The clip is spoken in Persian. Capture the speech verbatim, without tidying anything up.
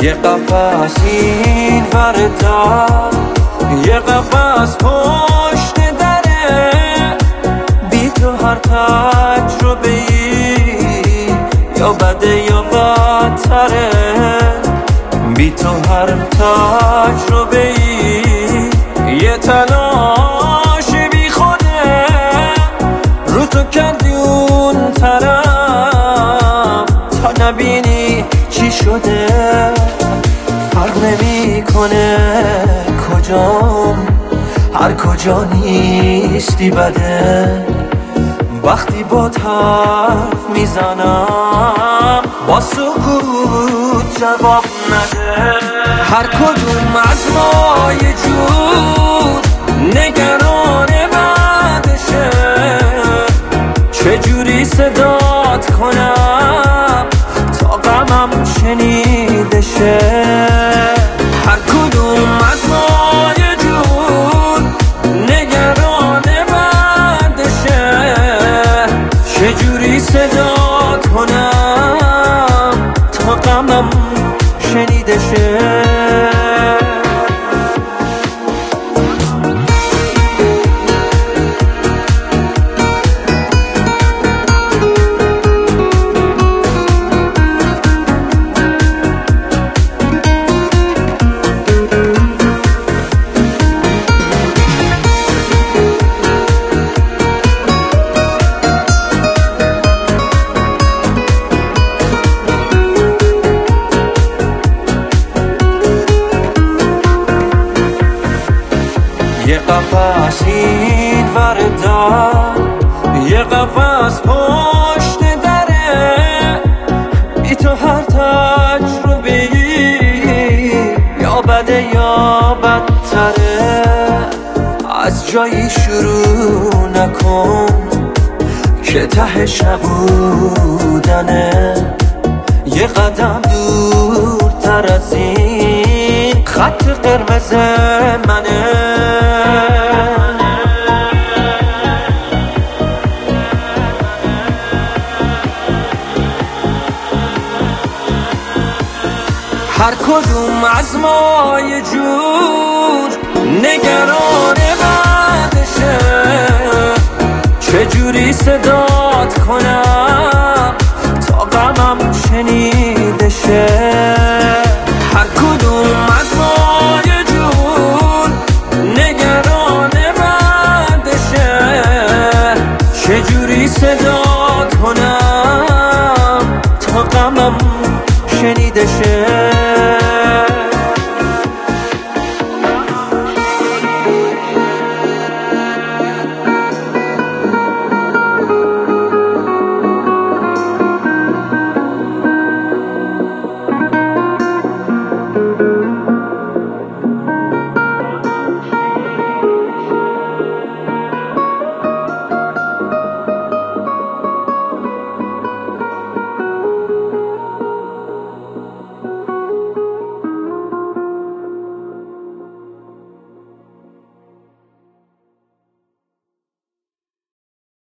یه قفس این ور در، یه قفس پشت دره، بی تو هر تجربه ای یا بده یا بدتره، بی تو هر تجربه ای یه تلاش بی خوده، رو تو کردی اون طرف تا نبینی چی شده. فرق نمی کنه کجام، هر کجا نیستی بده. وقتی با حرف میزنم با سکوت جواب نده. هر کدوم از ما یه جور نگران بعدشه، چجوری صدات کنم تا غمم شنیده شه. هر کدوم از ما یه جور نگران بعدشه، چجوری صدات کنم تا غمم شنیده شه. یه قفس این ور در، یه قفس پشت دره، بی تو هر تجربه ای یا بده یا بدتره. از جایی شروع نکن که تهش نبودنه، یه قدم دورتر از این خط قرمز منه. هر کدوم از ما یه جور نگران بعدشه، چجوری صدات کنم تا غمم شنیده شه. هر کدوم از ما یه جور نگران بعدشه، چجوری صدات کنم تا غمم شنیده شه.